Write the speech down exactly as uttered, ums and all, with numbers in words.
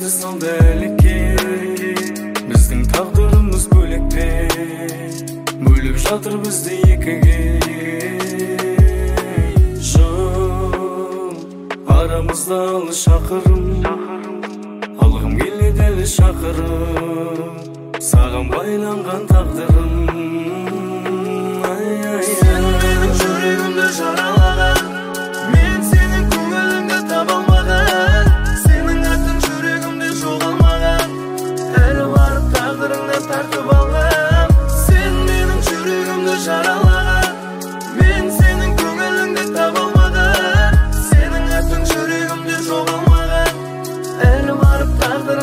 бізді салды әлекке. Біздің тағдырымыз бөлек пе, бөліп жатыр бізді екіге. Жол арамызда алыс шақырым, алғым келеді әлі шақырым, саған байланған тағдырым. Сен менің жүрегімді жаралаған, мен сенің көңіліңді таба алмаған. Сенің атың жүрегімде жоғалмаған, әлі барып тағдырыңды тартып алған. Сен менің жүрегімді жаралаған, мен сенің көңіліңді таба алмаған. Сенің атың жүрегімде жоғалмаған, әлі барып тағдырыңды